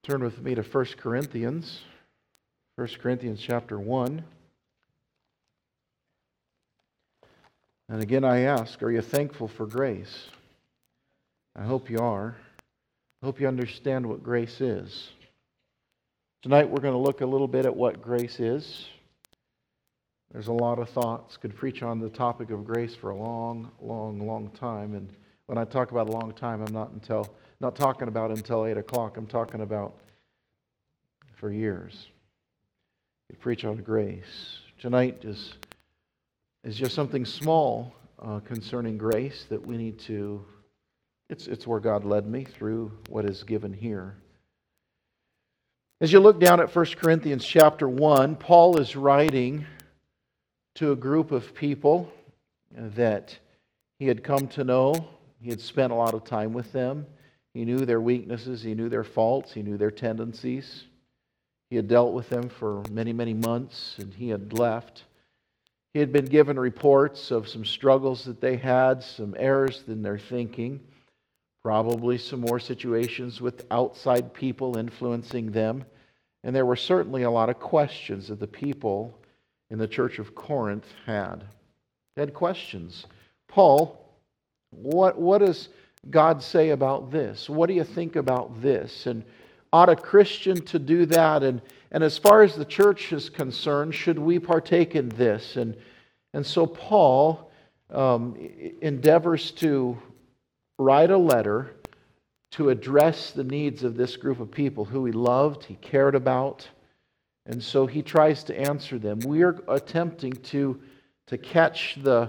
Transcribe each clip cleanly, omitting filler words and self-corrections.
Turn with me to 1 Corinthians. 1 Corinthians chapter 1. And again I ask, are you thankful for grace? I hope you are. I hope you understand what grace is. Tonight we're going to look a little bit at what grace is. There's a lot of thoughts. Could preach on the topic of grace for a long time. And when I talk about a long time, I'm not talking about until 8 o'clock. I'm talking about for years. You preach on grace. Tonight is just something small concerning grace that we need to. It's where God led me through what is given here. As you look down at 1 Corinthians chapter 1, Paul is writing to a group of people that he had come to know. He had spent a lot of time with them. He knew their weaknesses. He knew their faults. He knew their tendencies. He had dealt with them for many months, and he had left. He had been given reports of some struggles that they had, some errors in their thinking, probably some more situations with outside people influencing them. And there were certainly a lot of questions that the people in the church of Corinth had. They had questions. Paul, what does God say about this? What do you think about this? And ought a Christian to do that? And as far as the church is concerned, should we partake in this? And so Paul endeavors to write a letter to address the needs of this group of people who he loved, he cared about. And so he tries to answer them. We are attempting to catch the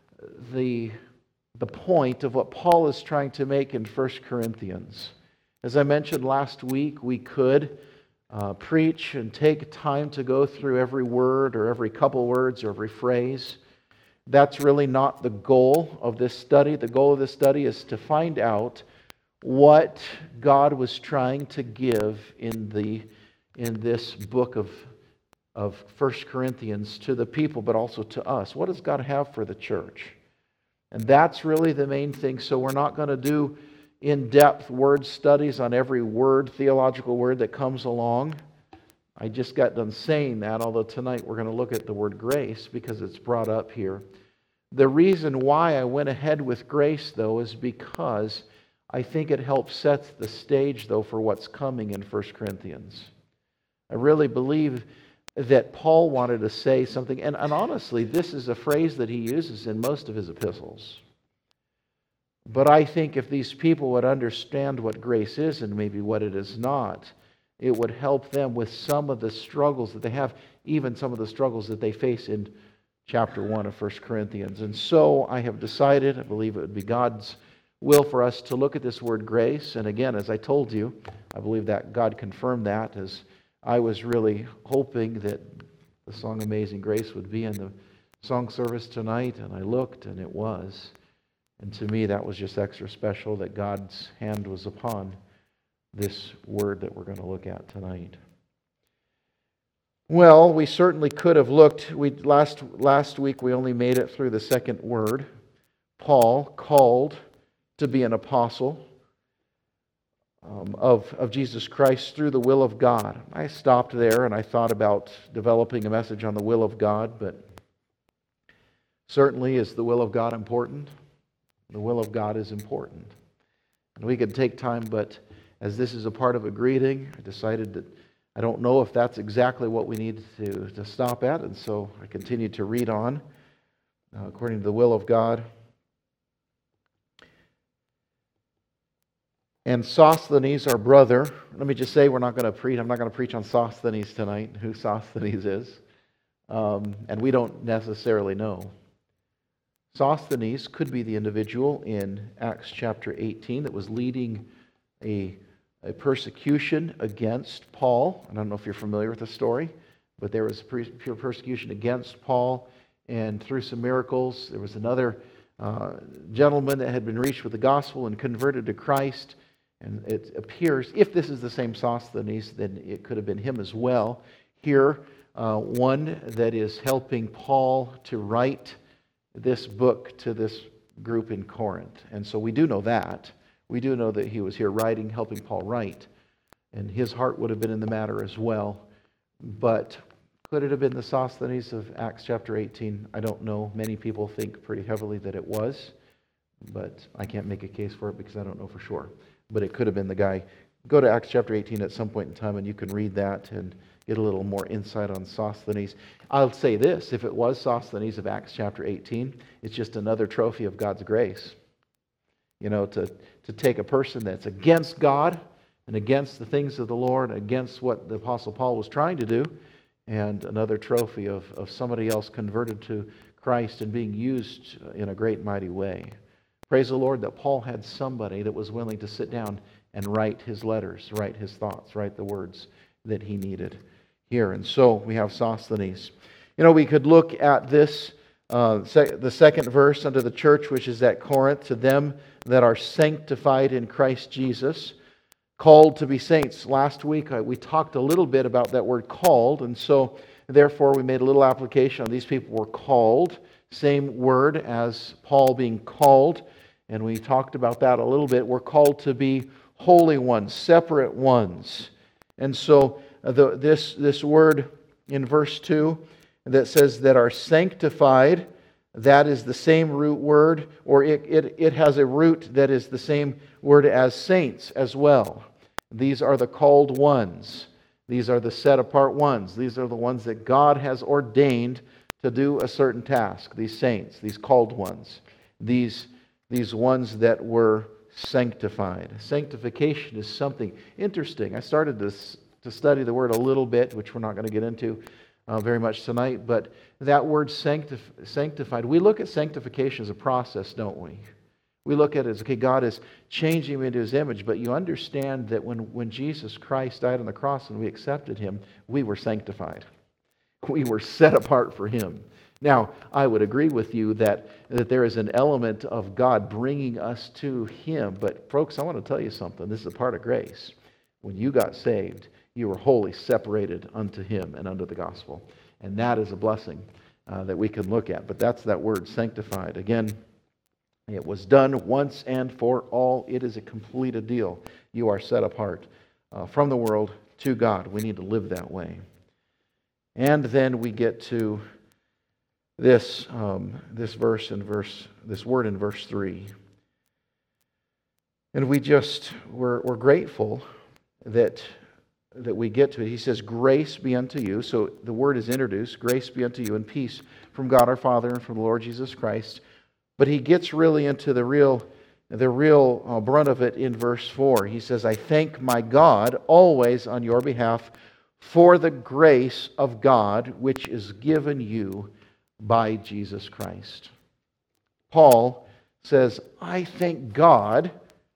point of what Paul is trying to make in 1 Corinthians. As I mentioned last week, we could preach and take time to go through every word or every couple words or every phrase. That's really not the goal of this study. The goal of this study is to find out what God was trying to give in this book of 1 Corinthians to the people, but also to us. What does God have for the church? And that's really the main thing. So we're not going to do in-depth word studies on every word, theological word that comes along. I just got done saying that, although tonight we're going to look at the word grace because it's brought up here. The reason why I went ahead with grace, though, is because I think it helps set the stage, though, for what's coming in 1 Corinthians. I really believe that Paul wanted to say something, and honestly, this is a phrase that he uses in most of his epistles. But I think if these people would understand what grace is and maybe what it is not, it would help them with some of the struggles that they have, even some of the struggles that they face in chapter 1 of 1 Corinthians. And so I have decided, I believe it would be God's will for us to look at this word grace. And again, as I told you, I believe that God confirmed that, as I was really hoping that the song Amazing Grace would be in the song service tonight, and I looked and it was. And to me that was just extra special that God's hand was upon this word that we're going to look at tonight. Well, we certainly could have looked. Last week we only made it through the second word. Paul, called to be an apostle of Jesus Christ through the will of God. I stopped there and I thought about developing a message on the will of God, but certainly is the will of God important? The will of God is important. And we could take time, but as this is a part of a greeting, I decided that I don't know if that's exactly what we need to stop at, and so I continued to read on according to the will of God. And Sosthenes, our brother, let me just say I'm not going to preach on Sosthenes tonight, who Sosthenes is, and we don't necessarily know. Sosthenes could be the individual in Acts chapter 18 that was leading a persecution against Paul. I don't know if you're familiar with the story, but there was pure persecution against Paul, and through some miracles, there was another gentleman that had been reached with the gospel and converted to Christ. And it appears, if this is the same Sosthenes, then it could have been him as well. Here, one that is helping Paul to write this book to this group in Corinth. And so we do know that. We do know that he was here writing, helping Paul write. and his heart would have been in the matter as well. But could it have been the Sosthenes of Acts chapter 18? I don't know. Many people think pretty heavily that it was, but I can't make a case for it because I don't know for sure. But it could have been the guy. Go to Acts chapter 18 at some point in time and you can read that and get a little more insight on Sosthenes. I'll say this, if it was Sosthenes of Acts chapter 18, it's just another trophy of God's grace. You know, to take a person that's against God and against the things of the Lord, against what the Apostle Paul was trying to do, and another trophy of somebody else converted to Christ and being used in a great mighty way. Praise the Lord that Paul had somebody that was willing to sit down and write his letters, write his thoughts, write the words that he needed here. And so we have Sosthenes. You know, we could look at this, the second verse under the church, which is at Corinth, to them that are sanctified in Christ Jesus, called to be saints. Last week we talked a little bit about that word called, and so therefore we made a little application on these people were called, same word as Paul being called, and we talked about that a little bit. We're called to be holy ones, separate ones. And so this word in verse 2 that says that are sanctified, that is the same root word, or it has a root that is the same word as saints as well. These are the called ones. These are the set apart ones. These are the ones that God has ordained to do a certain task. These saints, these called ones. These ones that were sanctified. Sanctification is something interesting. I started to study the word a little bit, which we're not going to get into very much tonight, but that word sanctified, we look at sanctification as a process, don't we? We look at it as, okay, God is changing me into His image, but you understand that when Jesus Christ died on the cross and we accepted Him, we were sanctified. We were set apart for Him. Now, I would agree with you that there is an element of God bringing us to Him, but folks, I want to tell you something. This is a part of grace. When you got saved, you were wholly separated unto Him and unto the gospel. And that is a blessing that we can look at. But that's that word, sanctified. Again, it was done once and for all. It is a completed deal. You are set apart from the world to God. We need to live that way. And then we get to this word in verse 3. And we're grateful that we get to it. He says, grace be unto you. So the word is introduced. Grace be unto you and peace from God our Father and from the Lord Jesus Christ. But he gets really into the real brunt of it in verse 4. He says, I thank my God always on your behalf for the grace of God which is given you by Jesus Christ. Paul says, I thank God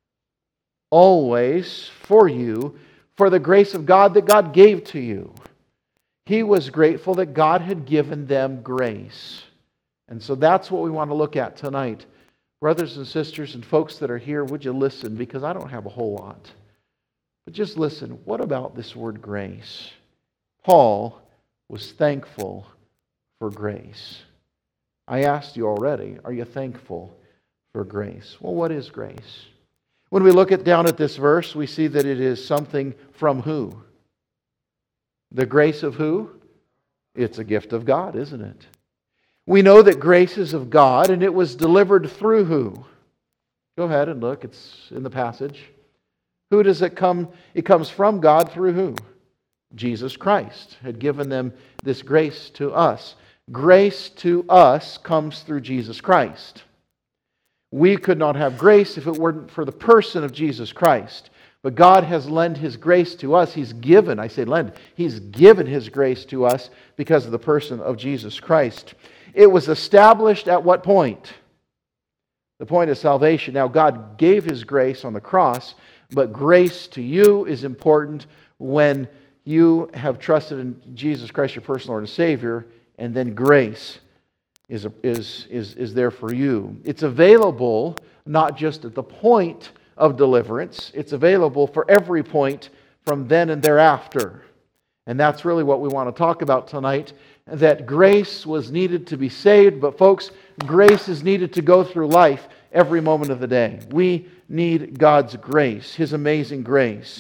always for you for the grace of God that God gave to you. He was grateful that God had given them grace. And so that's what we want to look at tonight. Brothers and sisters and folks that are here, would you listen? Because I don't have a whole lot. But just listen. What about this word grace? Paul was thankful for grace. I asked you already, are you thankful for grace? Well, what is grace? When we look down at this verse, we see that it is something from who? The grace of who? It's a gift of God, isn't it? We know that grace is of God, and it was delivered through who? Go ahead and look. It's in the passage. Who does it come? It comes from God through who? Jesus Christ had given them this grace to us. Grace to us comes through Jesus Christ. We could not have grace if it weren't for the person of Jesus Christ. But God has lent His grace to us. He's given, I say lend, He's given His grace to us because of the person of Jesus Christ. It was established at what point? The point of salvation. Now, God gave His grace on the cross, but grace to you is important when you have trusted in Jesus Christ, your personal Lord and Savior, and then grace is there for you. It's available not just at the point of deliverance, it's available for every point from then and thereafter. And that's really what we want to talk about tonight, that grace was needed to be saved, but folks, grace is needed to go through life every moment of the day. We need God's grace, His amazing grace.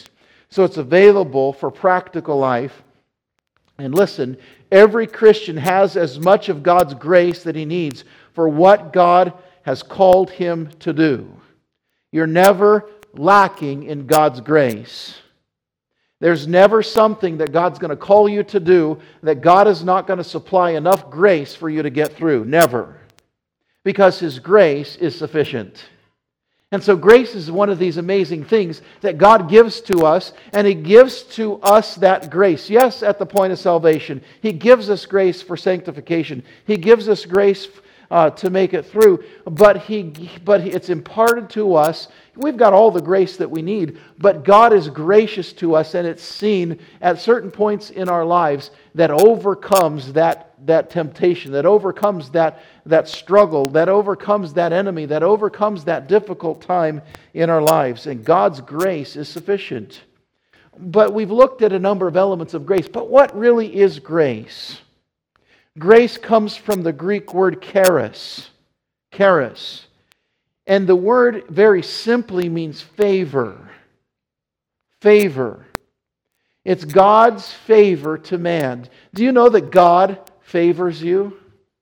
So it's available for practical life. And listen, every Christian has as much of God's grace that he needs for what God has called him to do. You're never lacking in God's grace. There's never something that God's going to call you to do that God is not going to supply enough grace for you to get through. Never. Because His grace is sufficient. And so grace is one of these amazing things that God gives to us, and He gives to us that grace. Yes, at the point of salvation. He gives us grace for sanctification. He gives us grace to make it through. But it's imparted to us. We've got all the grace that we need, but God is gracious to us, and it's seen at certain points in our lives that overcomes that temptation, that overcomes that struggle, that overcomes that enemy, that overcomes that difficult time in our lives. And God's grace is sufficient. But we've looked at a number of elements of grace. But what really is grace? Grace comes from the Greek word charis. Charis. And the word very simply means favor. Favor. It's God's favor to man. Do you know that God favors you?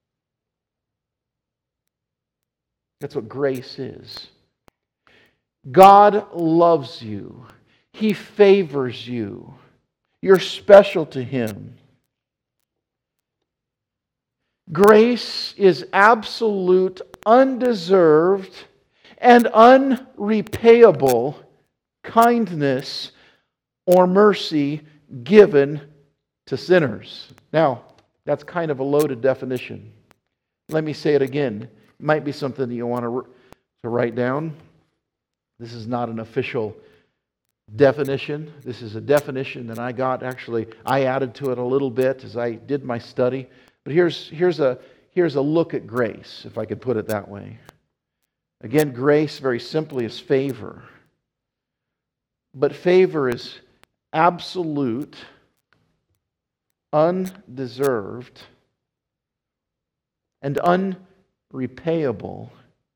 That's what grace is. God loves you. He favors you. You're special to Him. Grace is absolute, undeserved, and unrepayable kindness or mercy given to sinners. Now, that's kind of a loaded definition. Let me say it again. It might be something that you want to write down. This is not an official definition. This is a definition that I got. Actually, I added to it a little bit as I did my study. But here's a look at grace, if I could put it that way. Again, grace, very simply, is favor. But favor is absolute, undeserved, and unrepayable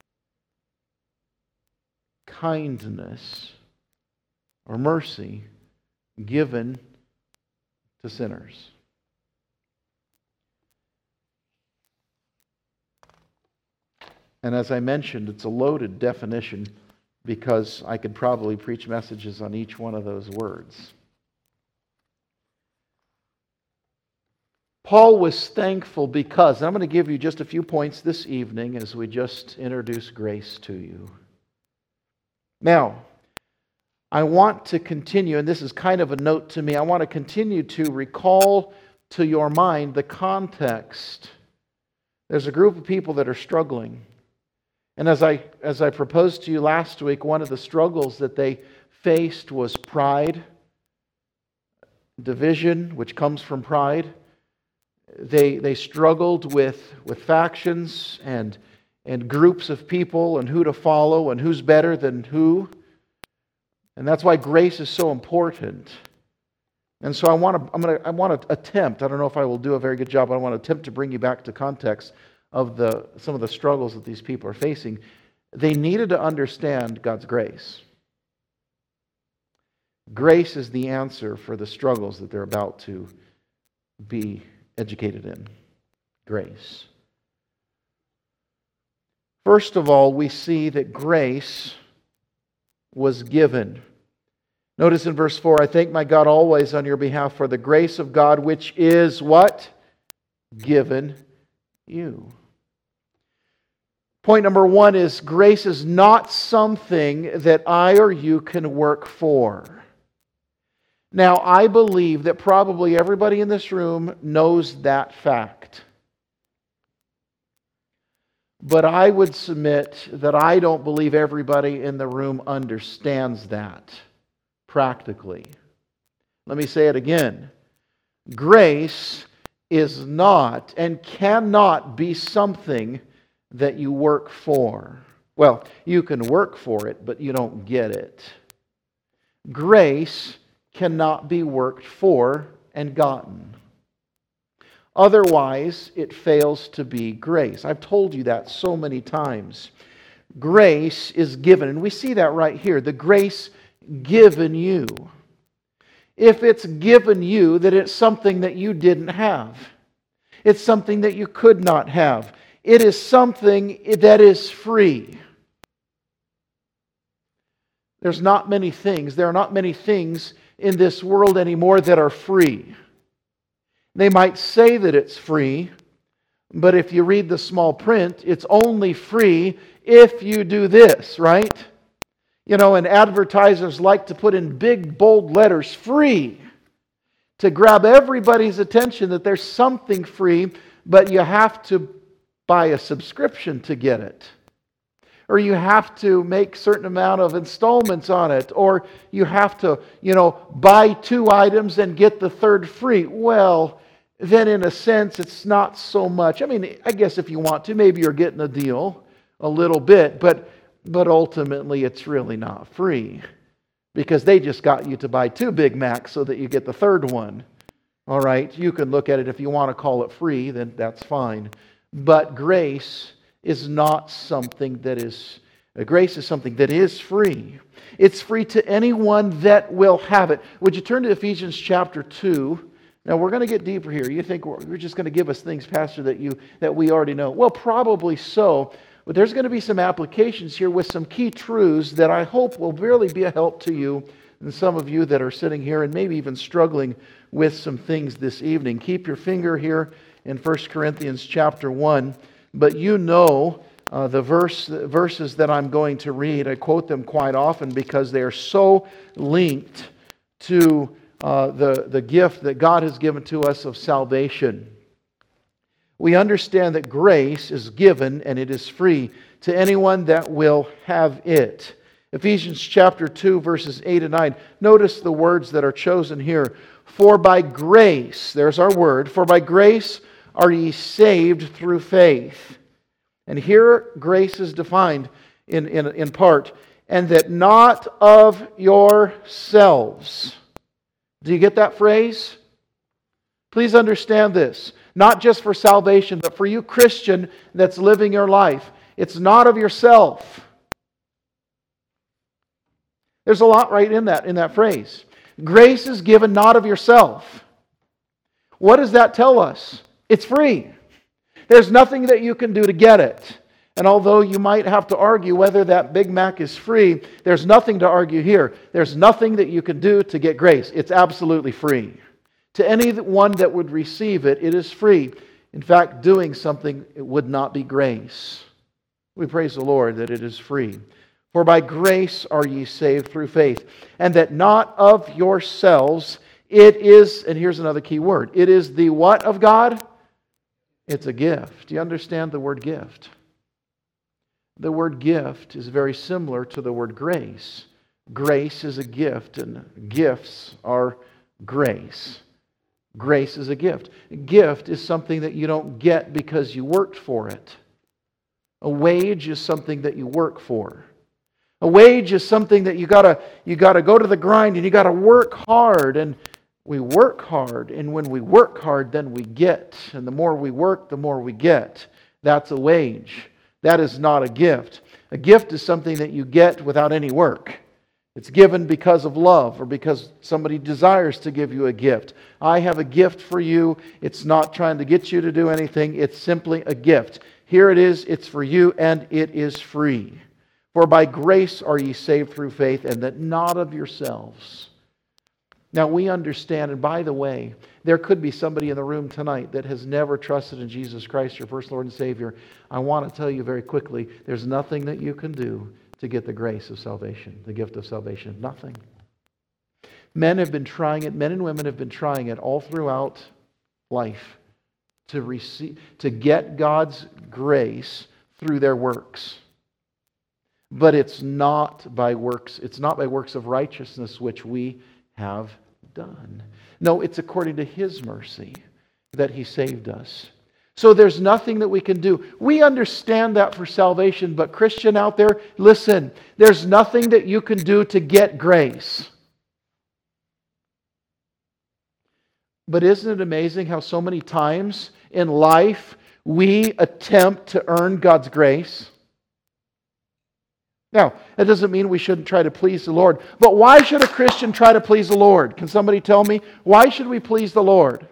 kindness or mercy given to sinners. And as I mentioned, it's a loaded definition because I could probably preach messages on each one of those words. Paul was thankful because, and I'm going to give you just a few points this evening as we just introduce grace to you. Now, I want to continue, and this is kind of a note to me, I want to continue to recall to your mind the context. There's a group of people that are struggling. And as I proposed to you last week, one of the struggles that they faced was pride, division, which comes from pride. They struggled with factions and groups of people and who to follow and who's better than who. And that's why grace is so important. And so I want to attempt, I don't know if I will do a very good job, but I want to attempt to bring you back to context of some of the struggles that these people are facing. They needed to understand God's grace. Grace is the answer for the struggles that they're about to be educated in. Grace. First of all, we see that grace was given. Notice in verse 4, I thank my God always on your behalf for the grace of God which is what? Given you. Point number one is grace is not something that I or you can work for. Now, I believe that probably everybody in this room knows that fact. But I would submit that I don't believe everybody in the room understands that practically. Let me say it again. Grace is not and cannot be something that you work for. Well, you can work for it, but you don't get it. Grace cannot be worked for and gotten. Otherwise, it fails to be grace. I've told you that so many times. Grace is given, and we see that right here. The grace given you. If it's given you, that it's something that you didn't have. It's something that you could not have. It is something that is free. There are not many things in this world anymore that are free. They might say that it's free, but if you read the small print, it's only free if you do this, right? And advertisers like to put in big, bold letters, free, to grab everybody's attention that there's something free, but you have to buy a subscription to get it. Or you have to make a certain amount of installments on it. Or you have to, buy 2 items and get the third free. Well, then in a sense, it's not so much. I guess if you want to, maybe you're getting a deal a little bit, but ultimately it's really not free. Because they just got you to buy 2 Big Macs so that you get the third one. All right, you can look at it if you want to call it free, then that's fine. But grace is not something that is... Grace is something that is free. It's free to anyone that will have it. Would you turn to Ephesians chapter 2? Now, we're going to get deeper here. You think you're just going to give us things, Pastor, that we already know. Well, probably so. But there's going to be some applications here with some key truths that I hope will really be a help to you and some of you that are sitting here and maybe even struggling with some things this evening. Keep your finger here in 1 Corinthians chapter 1. But the verses that I'm going to read, I quote them quite often because they are so linked to the gift that God has given to us of salvation. We understand that grace is given and it is free to anyone that will have it. Ephesians chapter 2, verses 8 and 9. Notice the words that are chosen here. For by grace, there's our word, for by grace are ye saved through faith. And here grace is defined in part. And that not of yourselves. Do you get that phrase? Please understand this. Not just for salvation, but for you, Christian, that's living your life. It's not of yourself. There's a lot right in that phrase. Grace is given not of yourself. What does that tell us? It's free. There's nothing that you can do to get it. And although you might have to argue whether that Big Mac is free, there's nothing to argue here. There's nothing that you can do to get grace. It's absolutely free. To anyone that would receive it, it is free. In fact, doing something, it would not be grace. We praise the Lord that it is free. For by grace are ye saved through faith, and that not of yourselves, it is, and here's another key word, it is the what of God? It's a gift. Do you understand the word gift? The word gift is very similar to the word grace. Grace is a gift, and gifts are grace. Grace is a gift. A gift is something that you don't get because you worked for it. A wage is something that you work for. A wage is something that you gotta go to the grind and you gotta work hard. And we work hard, and when we work hard, then we get. And the more we work, the more we get. That's a wage. That is not a gift. A gift is something that you get without any work. It's given because of love or because somebody desires to give you a gift. I have a gift for you. It's not trying to get you to do anything. It's simply a gift. Here it is. It's for you and it is free. For by grace are ye saved through faith, and that not of yourselves. Now we understand, and by the way, there could be somebody in the room tonight that has never trusted in Jesus Christ, your first Lord and Savior. I want to tell you very quickly, there's nothing that you can do to get the grace of salvation, the gift of salvation. Nothing. Men have been trying it, men and women have been trying it all throughout life to get God's grace through their works. But it's not by works of righteousness which we have done. No, it's according to His mercy that He saved us. So there's nothing that we can do. We understand that for salvation, but Christian out there, listen, there's nothing that you can do to get grace. But isn't it amazing how so many times in life we attempt to earn God's grace? Now, that doesn't mean we shouldn't try to please the Lord. But why should a Christian try to please the Lord? Can somebody tell me? Why should we please the Lord?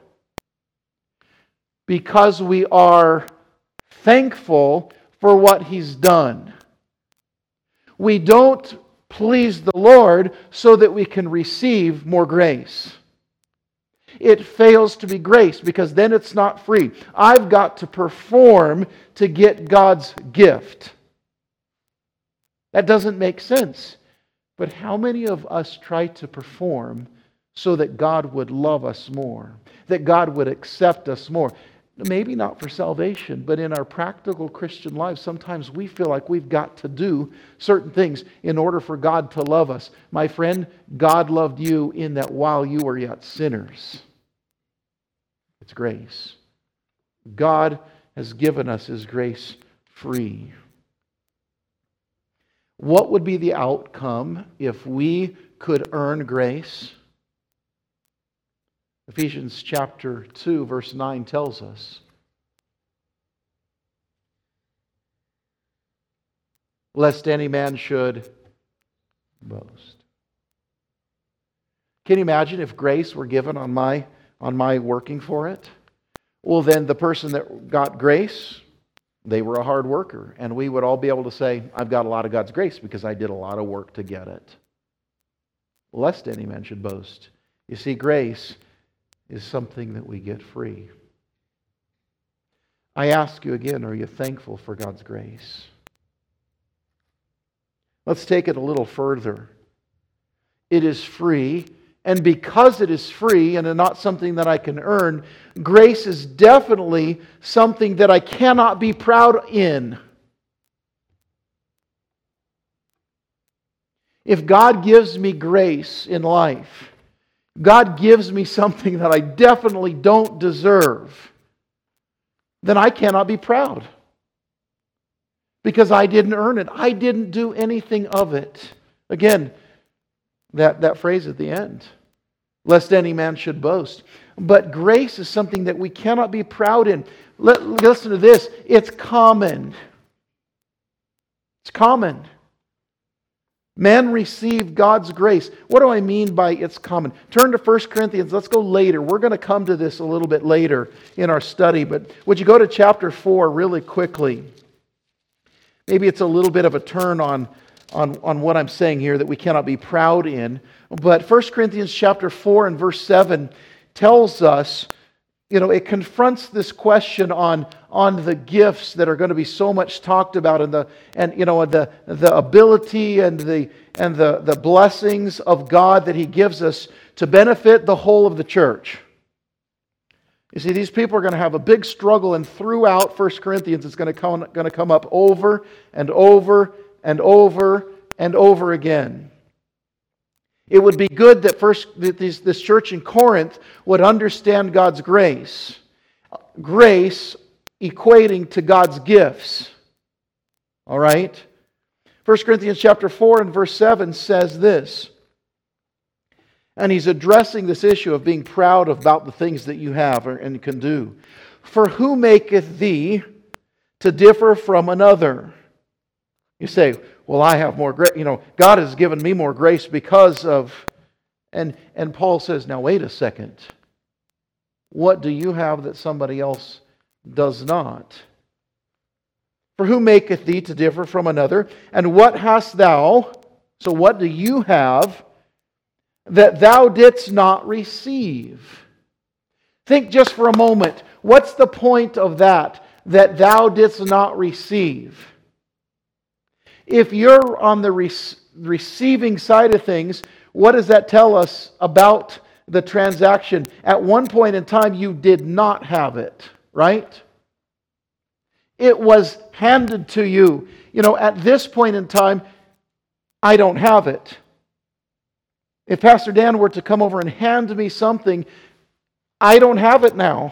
Because we are thankful for what He's done. We don't please the Lord so that we can receive more grace. It fails to be grace because then it's not free. I've got to perform to get God's gift. That doesn't make sense. But how many of us try to perform so that God would love us more, that God would accept us more? Maybe not for salvation, but in our practical Christian lives, sometimes we feel like we've got to do certain things in order for God to love us. My friend, God loved you in that while you were yet sinners. It's grace. God has given us His grace free. What would be the outcome if we could earn grace? Ephesians chapter 2, verse 9 tells us, lest any man should boast. Can you imagine if grace were given on my working for it? Well, then the person that got grace, they were a hard worker. And we would all be able to say, I've got a lot of God's grace because I did a lot of work to get it. Lest any man should boast. You see, grace is something that we get free. I ask you again, are you thankful for God's grace? Let's take it a little further. It is free, and because it is free and not something that I can earn, grace is definitely something that I cannot be proud in. If God gives me grace in life, God gives me something that I definitely don't deserve, then I cannot be proud. Because I didn't earn it. I didn't do anything of it. Again, that phrase at the end, lest any man should boast. But grace is something that we cannot be proud in. Listen to this. It's common. It's common. Men receive God's grace. What do I mean by it's common? Turn to 1 Corinthians. Let's go later. We're going to come to this a little bit later in our study. But would you go to chapter 4 really quickly? Maybe it's a little bit of a turn on what I'm saying here that we cannot be proud in. But 1 Corinthians chapter 4 and verse 7 tells us, it confronts this question on the gifts that are going to be so much talked about and the ability and the blessings of God that He gives us to benefit the whole of the church. You see, these people are going to have a big struggle, and throughout 1 Corinthians, it's going to come up over and over and over and over again. It would be good that this church in Corinth would understand God's grace. Grace equating to God's gifts. All right? 1 Corinthians chapter 4 and verse 7 says this. And he's addressing this issue of being proud about the things that you have and can do. For who maketh thee to differ from another? You say, well, I have more grace. God has given me more grace because of... And Paul says, now wait a second. What do you have that somebody else does not? For who maketh thee to differ from another? And what hast thou? So what do you have that thou didst not receive? Think just for a moment. What's the point of that thou didst not receive? If you're on the receiving side of things, what does that tell us about the transaction? At one point in time, you did not have it, right? It was handed to you. At this point in time, I don't have it. If Pastor Dan were to come over and hand me something, I don't have it now.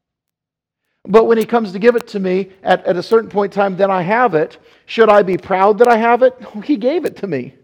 But when he comes to give it to me at a certain point in time, then I have it. Should I be proud that I have it? He gave it to me.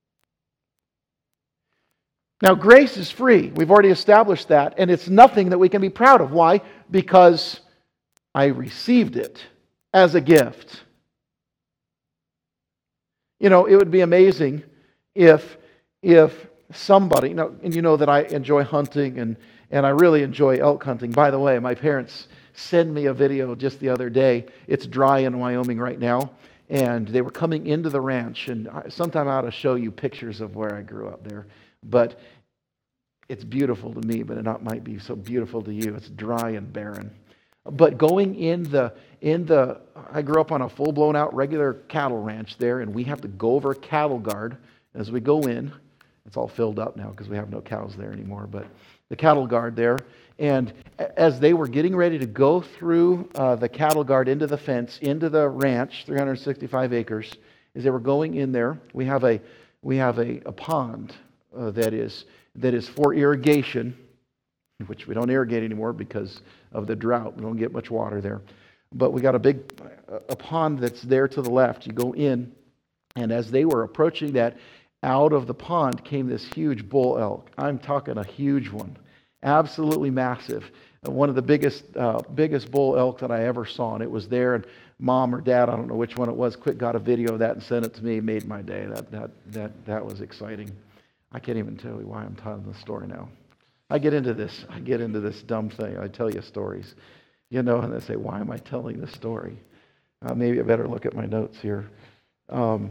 Now, grace is free. We've already established that. And it's nothing that we can be proud of. Why? Because I received it as a gift. You know, it would be amazing if somebody, and you know that I enjoy hunting and I really enjoy elk hunting. By the way, my parents sent me a video just the other day. It's dry in Wyoming right now, and they were coming into the ranch, and sometime I ought to show you pictures of where I grew up there. But it's beautiful to me, but it might be so beautiful to you. It's dry and barren. But going I grew up on a full-blown out regular cattle ranch there, and we have to go over a cattle guard as we go in. It's all filled up now because we have no cows there anymore, but the cattle guard there. And as they were getting ready to go through the cattle guard into the fence, into the ranch, 365 acres, as they were going in there, we have a pond that is for irrigation, which we don't irrigate anymore because of the drought. We don't get much water there. But we got a pond that's there to the left. You go in, and as they were approaching that, out of the pond came this huge bull elk. I'm talking a huge one. Absolutely massive. One of the biggest bull elk that I ever saw. And it was there, and Mom or Dad, I don't know which one it was, quick got a video of that and sent it to me. Made my day. That was exciting. I can't even tell you why I'm telling the story now. I get into this dumb thing. I tell you stories, and they say, why am I telling this story? Maybe I better look at my notes here. All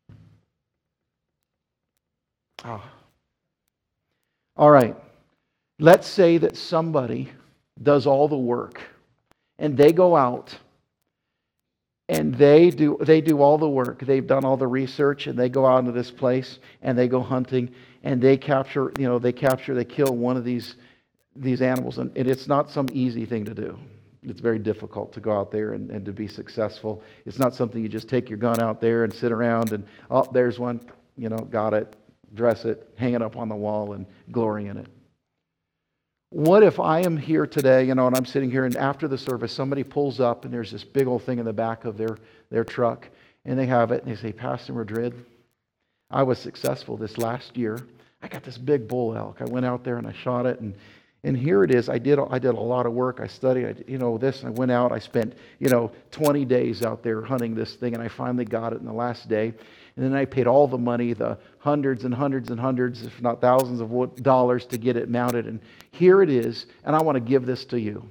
right. Let's say that somebody does all the work, and they go out and they do all the work. They've done all the research, and they go out into this place and they go hunting, and they kill one of these animals, and it's not some easy thing to do. It's very difficult to go out there and to be successful. It's not something you just take your gun out there and sit around and, oh, there's one, got it, dress it, hang it up on the wall and glory in it. What if I am here today, and I'm sitting here, and after the service, somebody pulls up, and there's this big old thing in the back of their truck, and they have it, and they say, Pastor Madrid, I was successful this last year. I got this big bull elk. I went out there and I shot it, and here it is. I did a lot of work. I studied, this. I went out. I spent, 20 days out there hunting this thing, and I finally got it in the last day. And then I paid all the money, the hundreds and hundreds and hundreds, if not thousands of dollars to get it mounted. And here it is, and I want to give this to you.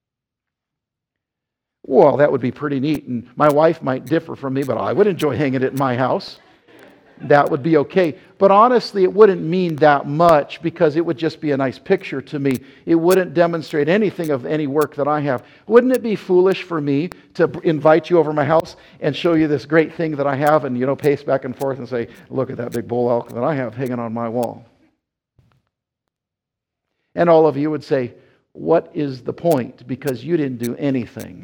Well, that would be pretty neat. And my wife might differ from me, but I would enjoy hanging it in my house. That would be okay. But honestly, it wouldn't mean that much because it would just be a nice picture to me. It wouldn't demonstrate anything of any work that I have. Wouldn't it be foolish for me to invite you over my house and show you this great thing that I have and, pace back and forth and say, look at that big bull elk that I have hanging on my wall? And all of you would say, what is the point? Because you didn't do anything.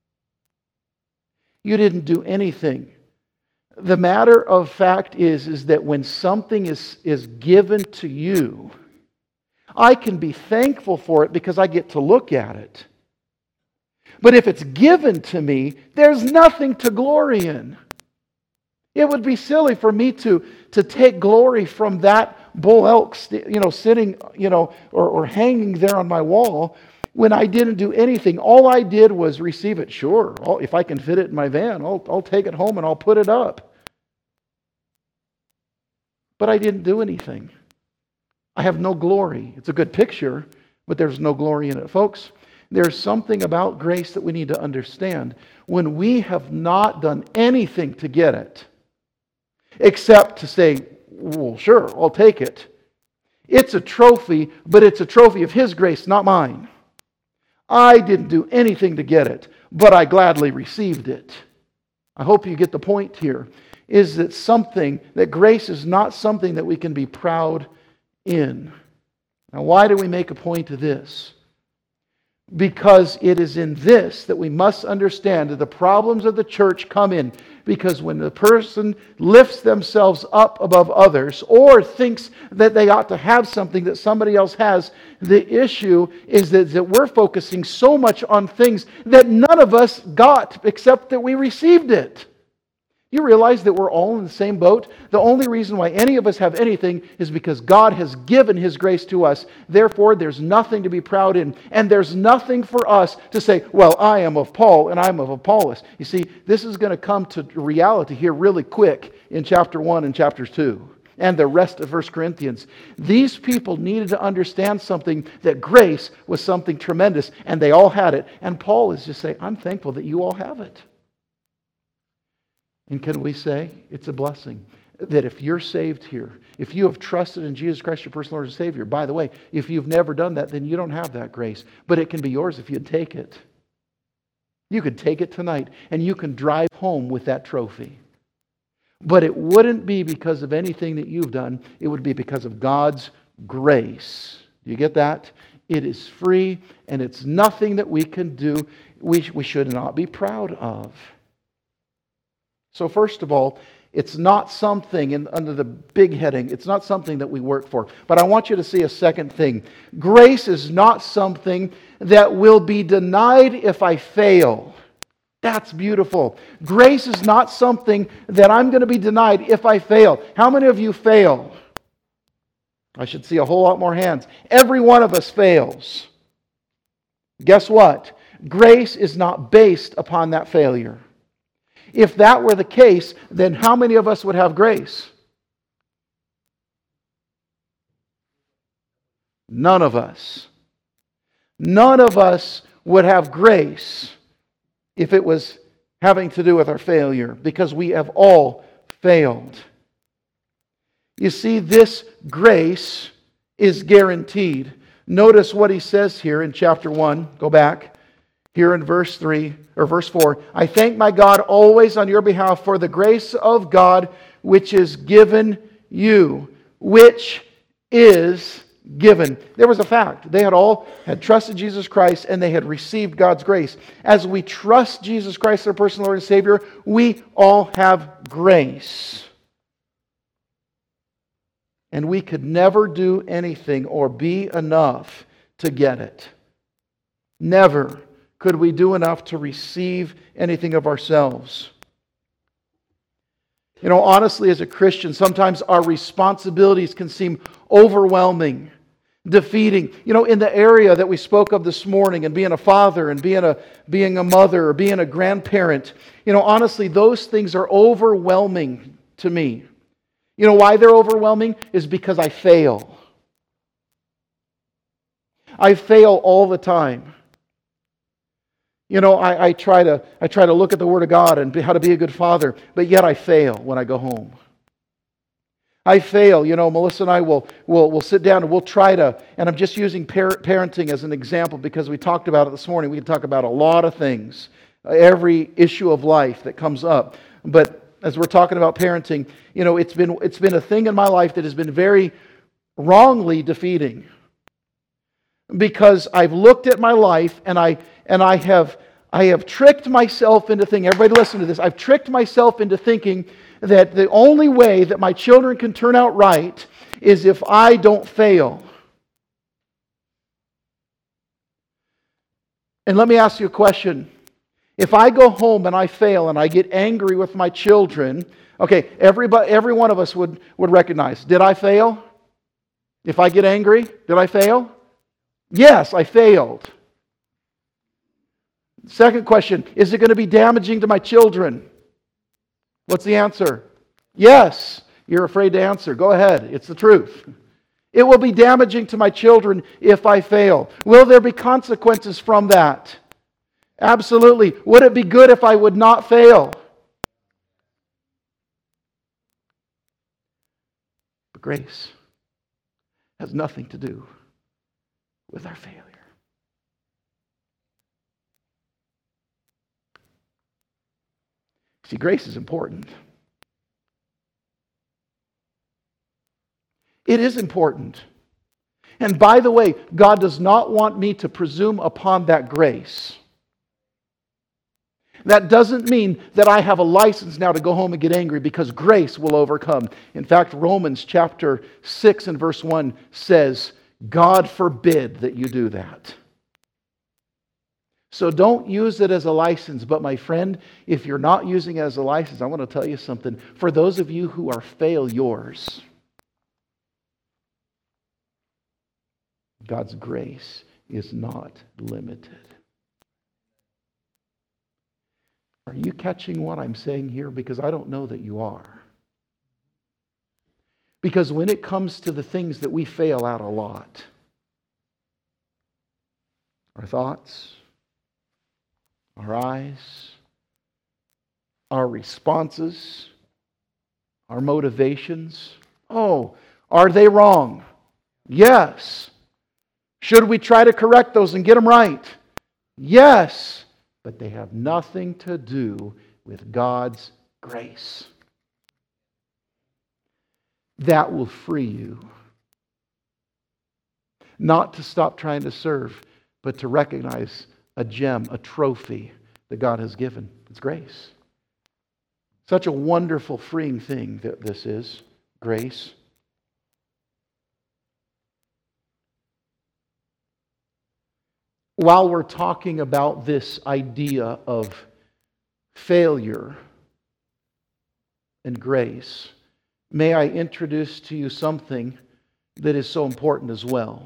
You didn't do anything. The matter of fact is that when something is given to you, I can be thankful for it because I get to look at it. But if it's given to me, there's nothing to glory in. It would be silly for me to take glory from that bull elk, sitting, or hanging there on my wall when I didn't do anything. All I did was receive it. Sure, if I can fit it in my van, I'll take it home and I'll put it up. But I didn't do anything. I have no glory. It's a good picture, but there's no glory in it. Folks, there's something about grace that we need to understand. When we have not done anything to get it, except to say, well, sure, I'll take it. It's a trophy, but it's a trophy of His grace, not mine. I didn't do anything to get it, but I gladly received it. I hope you get the point here. Is that grace is not something that we can be proud in. Now, why do we make a point of this? Because it is in this that we must understand that the problems of the church come in. Because when the person lifts themselves up above others or thinks that they ought to have something that somebody else has, the issue is that we're focusing so much on things that none of us got except that we received it. You realize that we're all in the same boat? The only reason why any of us have anything is because God has given His grace to us. Therefore, there's nothing to be proud in. And there's nothing for us to say, well, I am of Paul and I'm of Apollos. You see, this is going to come to reality here really quick in chapter 1 and chapter 2 and the rest of 1 Corinthians. These people needed to understand something, that grace was something tremendous, and they all had it. And Paul is just saying, I'm thankful that you all have it. And can we say it's a blessing that if you're saved here, if you have trusted in Jesus Christ, your personal Lord and Savior, by the way, if you've never done that, then you don't have that grace. But it can be yours if you take it. You could take it tonight and you can drive home with that trophy. But it wouldn't be because of anything that you've done. It would be because of God's grace. Do you get that? It is free and it's nothing that we can do. We should not be proud of. So first of all, it's not something under the big heading. It's not something that we work for. But I want you to see a second thing. Grace is not something that will be denied if I fail. That's beautiful. Grace is not something that I'm going to be denied if I fail. How many of you fail? I should see a whole lot more hands. Every one of us fails. Guess what? Grace is not based upon that failure. If that were the case, then how many of us would have grace? None of us. None of us would have grace if it was having to do with our failure, because we have all failed. You see, this grace is guaranteed. Notice what he says here in chapter 1. Go back. Here in verse 3 or verse 4, I thank my God always on your behalf for the grace of God which is given you, which is given. There was a fact. They had all had trusted Jesus Christ and they had received God's grace. As we trust Jesus Christ, our personal Lord and Savior, we all have grace. And we could never do anything or be enough to get it. Never could we do enough to receive anything of ourselves. You know, honestly, as a Christian, sometimes our responsibilities can seem overwhelming, defeating. You know, in the area that we spoke of this morning, and being a father, and being a mother, or being a grandparent, you know, honestly, those things are overwhelming to me. You know why they're overwhelming? Is because I fail. I fail all the time. You know, I try to look at the Word of God and how to be a good father, but yet I fail when I go home. I fail. You know, Melissa and I will sit down and we'll try to, and I'm just using parenting as an example because we talked about it this morning. We can talk about a lot of things, every issue of life that comes up. But as we're talking about parenting, you know, it's been a thing in my life that has been very wrongly defeating. Because I've looked at my life and I have tricked myself into thinking, everybody listen to this, I've tricked myself into thinking that the only way that my children can turn out right is if I don't fail. And let me ask you a question. If I go home and I fail and I get angry with my children, okay, every one of us would recognize, did I fail? If I get angry, did I fail? Yes, I failed. Second question, is it going to be damaging to my children? What's the answer? Yes. You're afraid to answer. Go ahead. It's the truth. It will be damaging to my children if I fail. Will there be consequences from that? Absolutely. Would it be good if I would not fail? But grace has nothing to do with our failure. See, grace is important. It is important. And by the way, God does not want me to presume upon that grace. That doesn't mean that I have a license now to go home and get angry, because grace will overcome. In fact, Romans chapter 6 and verse 1 says, God forbid that you do that. So don't use it as a license. But my friend, if you're not using it as a license, I want to tell you something. For those of you who are failures, God's grace is not limited. Are you catching what I'm saying here? Because I don't know that you are. Because when it comes to the things that we fail at a lot, our thoughts, our eyes, our responses, our motivations, oh, are they wrong? Yes. Should we try to correct those and get them right? Yes. But they have nothing to do with God's grace. That will free you. Not to stop trying to serve, but to recognize a gem, a trophy that God has given. It's grace. Such a wonderful, freeing thing that this is. Grace. While we're talking about this idea of failure and grace, may I introduce to you something that is so important as well.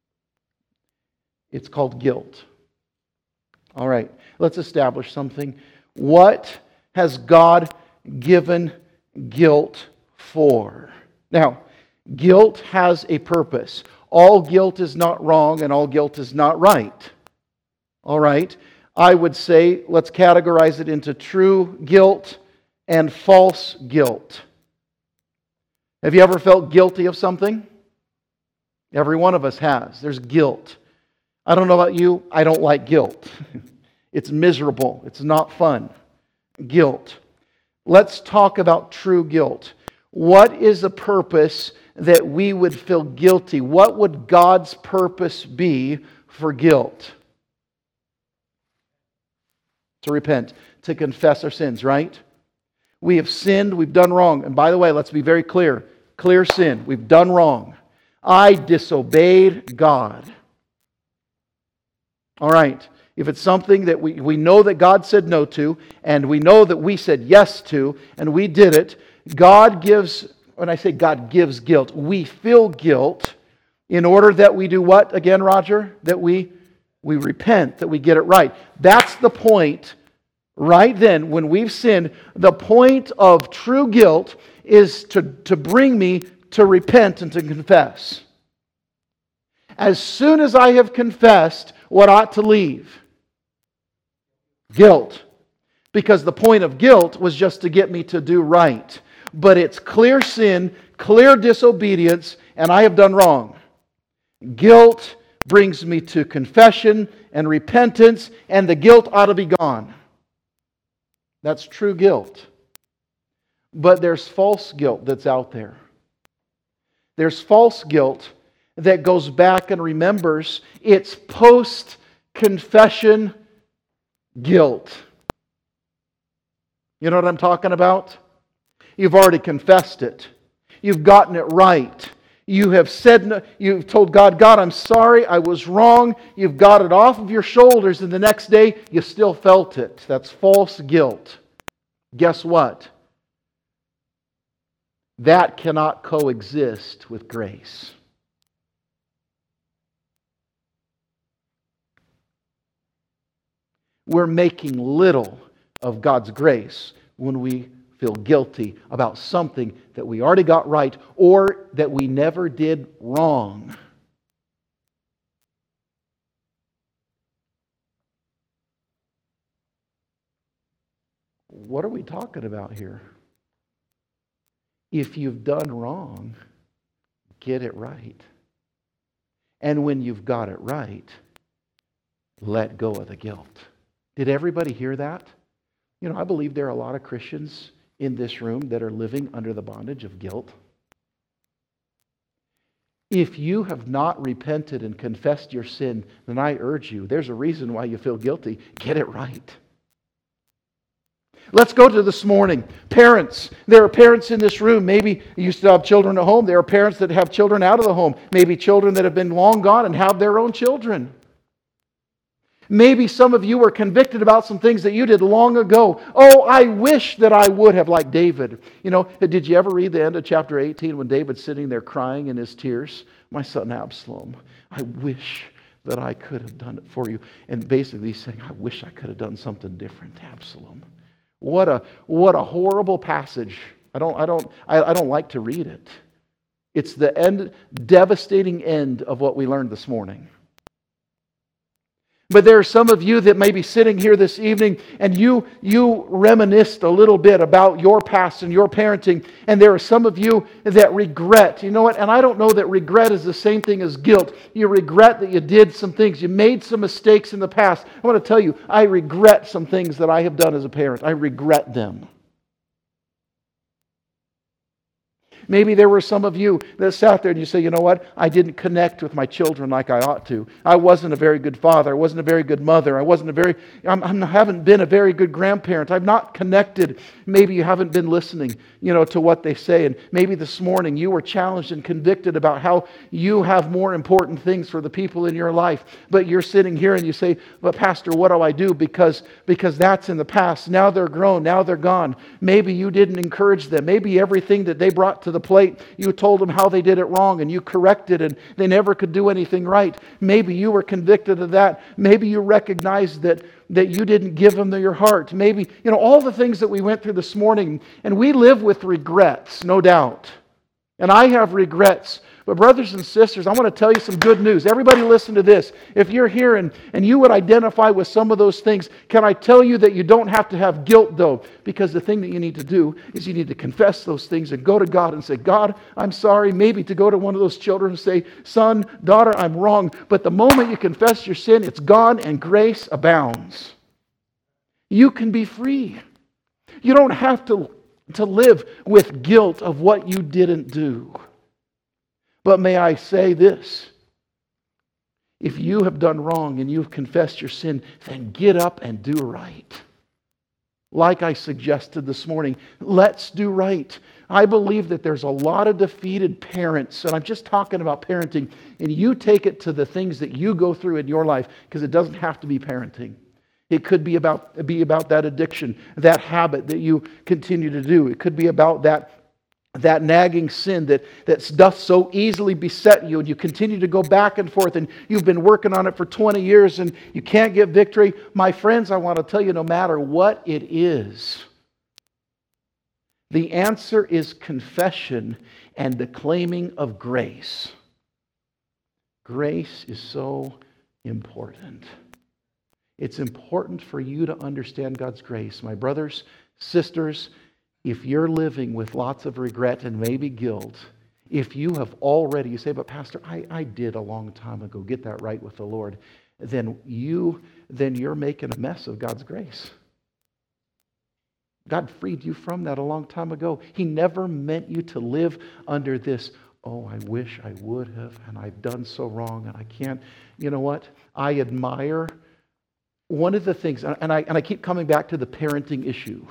It's called guilt. All right, let's establish something. What has God given guilt for? Now, guilt has a purpose. All guilt is not wrong and all guilt is not right. All right, I would say let's categorize it into true guilt and false guilt. Have you ever felt guilty of something? Every one of us has. There's guilt. I don't know about you, I don't like guilt. It's miserable. It's not fun. Guilt. Let's talk about true guilt. What is the purpose that we would feel guilty? What would God's purpose be for guilt? To repent, to confess our sins, right? We have sinned, we've done wrong. And by the way, let's be very clear. Clear sin. We've done wrong. I disobeyed God. All right. If it's something that we know that God said no to, and we know that we said yes to, and we did it, God gives, when I say God gives guilt, we feel guilt in order that we do what again, Roger? That we repent, that we get it right. That's the point right then when we've sinned. The point of true guilt is to bring me to repent and to confess. As soon as I have confessed, what ought to leave? Guilt. Because the point of guilt was just to get me to do right. But it's clear sin, clear disobedience, and I have done wrong. Guilt brings me to confession and repentance, and the guilt ought to be gone. That's true guilt. But there's false guilt that's out there. There's false guilt that goes back and remembers its post-confession guilt. You know what I'm talking about? You've already confessed it. You've gotten it right. You have said, you've told God, God, I'm sorry, I was wrong. You've got it off of your shoulders, and the next day you still felt it. That's false guilt. Guess what? That cannot coexist with grace. We're making little of God's grace when we feel guilty about something that we already got right or that we never did wrong. What are we talking about here? If you've done wrong, get it right. And when you've got it right, let go of the guilt. Did everybody hear that? You know, I believe there are a lot of Christians in this room that are living under the bondage of guilt. If you have not repented and confessed your sin, then I urge you, there's a reason why you feel guilty. Get it right. Let's go to this morning. Parents. There are parents in this room. Maybe you still have children at home. There are parents that have children out of the home. Maybe children that have been long gone and have their own children. Maybe some of you were convicted about some things that you did long ago. Oh, I wish that I would have, like David. Did you ever read the end of chapter 18 when David's sitting there crying in his tears? My son Absalom, I wish that I could have done it for you. And basically he's saying, I wish I could have done something different, Absalom. What a horrible passage. I don't like to read it. It's the devastating end of what we learned this morning. But there are some of you that may be sitting here this evening and you reminisced a little bit about your past and your parenting. And there are some of you that regret. You know what? And I don't know that regret is the same thing as guilt. You regret that you did some things. You made some mistakes in the past. I want to tell you, I regret some things that I have done as a parent. I regret them. Maybe there were some of you that sat there and you say, you know what? I didn't connect with my children like I ought to. I wasn't a very good father. I wasn't a very good mother. I haven't been a very good grandparent. I've not connected. Maybe you haven't been listening, to what they say. And maybe this morning you were challenged and convicted about how you have more important things for the people in your life. But you're sitting here and you say, but Pastor, what do I do? Because that's in the past. Now they're grown. Now they're gone. Maybe you didn't encourage them. Maybe everything that they brought to the plate, you told them how they did it wrong and you corrected and they never could do anything right. Maybe you were convicted of that. Maybe you recognized that you didn't give them your heart. Maybe, all the things that we went through this morning, and we live with regrets, no doubt. And I have regrets. But brothers and sisters, I want to tell you some good news. Everybody listen to this. If you're here and you would identify with some of those things, can I tell you that you don't have to have guilt though? Because the thing that you need to do is you need to confess those things and go to God and say, God, I'm sorry. Maybe to go to one of those children and say, son, daughter, I'm wrong. But the moment you confess your sin, it's gone and grace abounds. You can be free. You don't have to live with guilt of what you didn't do. But may I say this, if you have done wrong and you've confessed your sin, then get up and do right. Like I suggested this morning, let's do right. I believe that there's a lot of defeated parents, and I'm just talking about parenting, and you take it to the things that you go through in your life, because it doesn't have to be parenting. It could be about that addiction, that habit that you continue to do. It could be about that nagging sin that doth so easily beset you, and you continue to go back and forth, and you've been working on it for 20 years and you can't get victory. My friends, I want to tell you, no matter what it is, the answer is confession and the claiming of grace. Grace is so important. It's important for you to understand God's grace. My brothers, sisters, if you're living with lots of regret and maybe guilt, if you have already, you say, but Pastor, I did a long time ago get that right with the Lord, then you're making a mess of God's grace. God freed you from that a long time ago. He never meant you to live under this, oh, I wish I would have, and I've done so wrong, and I can't. You know what? I admire one of the things, and I keep coming back to the parenting issue.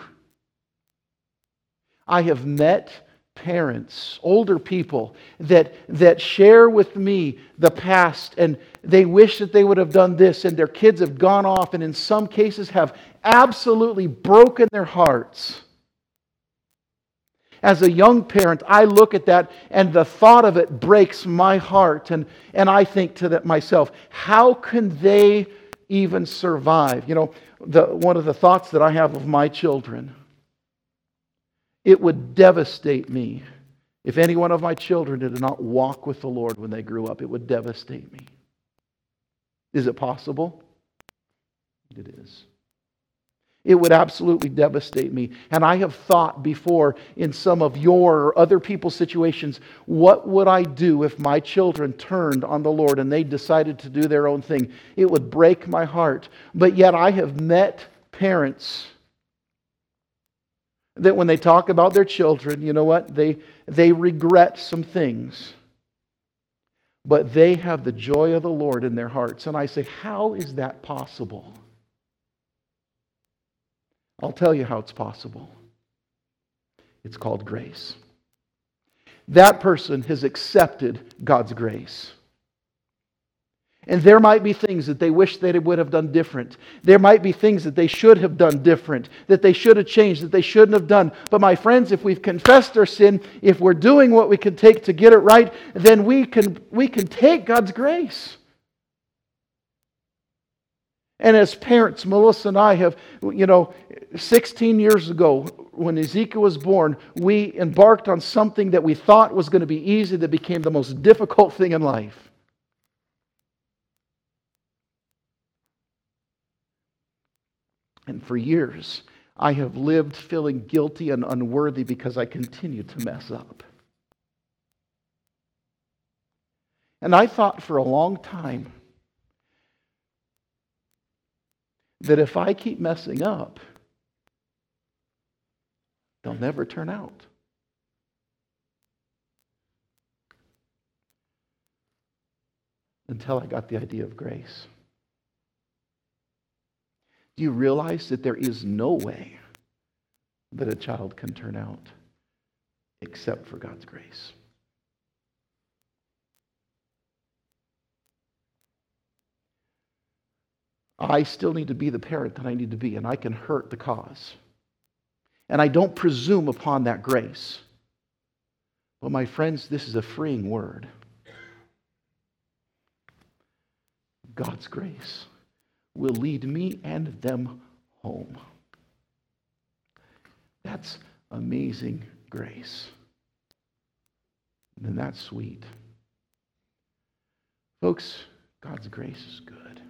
I have met parents, older people, that share with me the past, and they wish that they would have done this, and their kids have gone off and in some cases have absolutely broken their hearts. As a young parent, I look at that and the thought of it breaks my heart, and I think to myself, how can they even survive? One of the thoughts that I have of my children, it would devastate me if any one of my children did not walk with the Lord when they grew up. It would devastate me. Is it possible? It is. It would absolutely devastate me. And I have thought before in some of your or other people's situations, what would I do if my children turned on the Lord and they decided to do their own thing? It would break my heart. But yet I have met parents that when they talk about their children, you know what? They regret some things. But they have the joy of the Lord in their hearts. And I say, how is that possible? I'll tell you how it's possible. It's called grace. That person has accepted God's grace. And there might be things that they wish they would have done different. There might be things that they should have done different, that they should have changed, that they shouldn't have done. But my friends, if we've confessed our sin, if we're doing what we can take to get it right, then we can take God's grace. And as parents, Melissa and I have, 16 years ago, when Ezekiel was born, we embarked on something that we thought was going to be easy that became the most difficult thing in life. And for years, I have lived feeling guilty and unworthy because I continue to mess up. And I thought for a long time that if I keep messing up, they'll never turn out. Until I got the idea of grace. Do you realize that there is no way that a child can turn out except for God's grace? I still need to be the parent that I need to be, and I can hurt the cause. And I don't presume upon that grace. But my friends, this is a freeing word. God's grace will lead me and them home. That's amazing grace. And that's sweet. Folks, God's grace is good.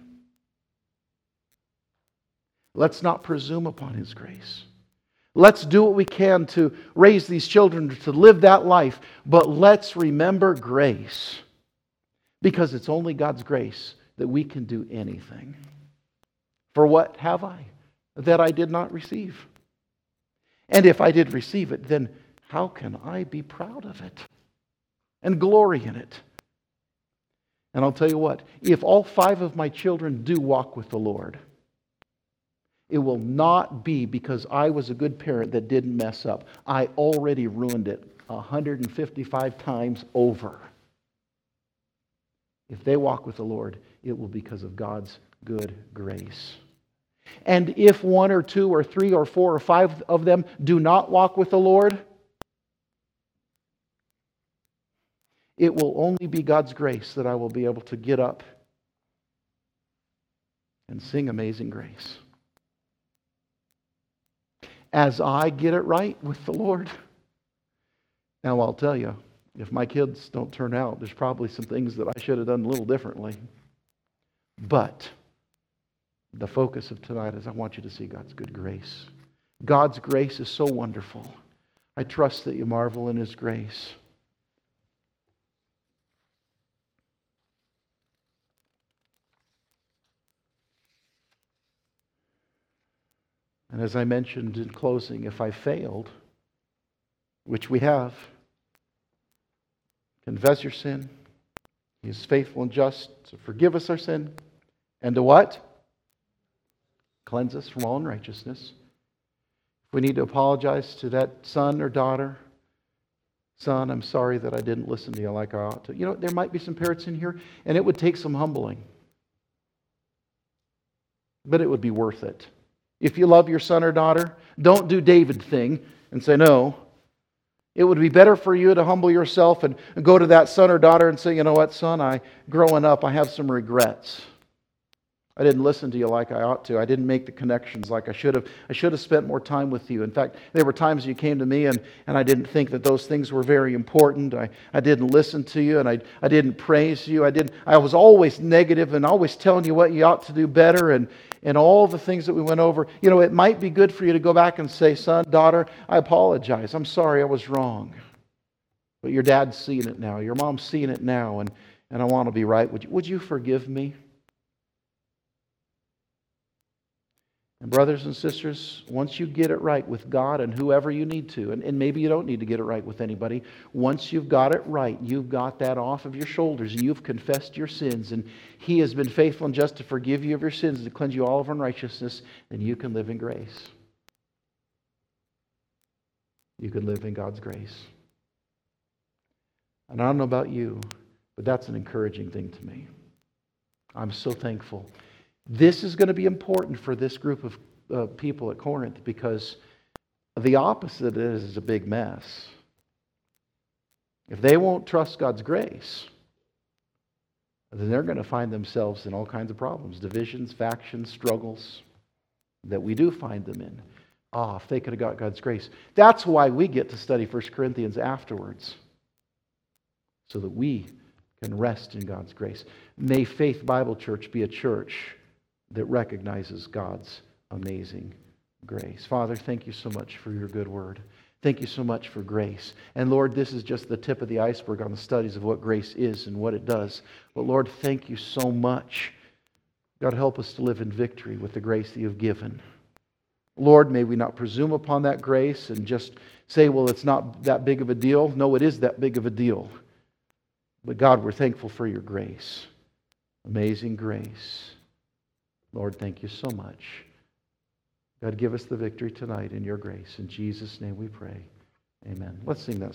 Let's not presume upon His grace. Let's do what we can to raise these children to live that life, but let's remember grace. Because it's only God's grace that we can do anything. For what have I that I did not receive? And if I did receive it, then how can I be proud of it and glory in it? And I'll tell you what, if all 5 of my children do walk with the Lord, it will not be because I was a good parent that didn't mess up. I already ruined it 155 times over. If they walk with the Lord, it will be because of God's good grace. And if 1 or 2 or 3 or 4 or 5 of them do not walk with the Lord, it will only be God's grace that I will be able to get up and sing Amazing Grace. As I get it right with the Lord. Now I'll tell you, if my kids don't turn out, there's probably some things that I should have done a little differently. But the focus of tonight is I want you to see God's good grace. God's grace is so wonderful. I trust that you marvel in His grace. And as I mentioned in closing, if I failed, which we have, confess your sin. He is faithful and just to forgive us our sin. And to what? Cleanse us from all unrighteousness. If we need to apologize to that son or daughter, son, I'm sorry that I didn't listen to you like I ought to. There might be some parents in here, and it would take some humbling. But it would be worth it. If you love your son or daughter, don't do David thing and say no. It would be better for you to humble yourself and go to that son or daughter and say, you know what, son, growing up, I have some regrets. I didn't listen to you like I ought to. I didn't make the connections like I should have. I should have spent more time with you. In fact, there were times you came to me and I didn't think that those things were very important. I didn't listen to you and I didn't praise you. I was always negative and always telling you what you ought to do better and all the things that we went over. It might be good for you to go back and say, son, daughter, I apologize. I'm sorry I was wrong. But your dad's seeing it now. Your mom's seeing it now and I want to be right. Would you forgive me? And brothers and sisters, once you get it right with God and whoever you need to, and maybe you don't need to get it right with anybody, once you've got it right, you've got that off of your shoulders and you've confessed your sins and He has been faithful and just to forgive you of your sins and to cleanse you all of unrighteousness, then you can live in grace. You can live in God's grace. And I don't know about you, but that's an encouraging thing to me. I'm so thankful. This is going to be important for this group of people at Corinth because the opposite is a big mess. If they won't trust God's grace, then they're going to find themselves in all kinds of problems, divisions, factions, struggles that we do find them in. If they could have got God's grace. That's why we get to study 1 Corinthians afterwards, so that we can rest in God's grace. May Faith Bible Church be a church that recognizes God's amazing grace. Father, thank you so much for your good word. Thank you so much for grace. And Lord, this is just the tip of the iceberg on the studies of what grace is and what it does. But Lord, thank you so much. God, help us to live in victory with the grace that you've given. Lord, may we not presume upon that grace and just say, well, it's not that big of a deal. No, it is that big of a deal. But God, we're thankful for your grace. Amazing grace. Lord, thank you so much. God, give us the victory tonight in your grace. In Jesus' name we pray. Amen. Let's sing that.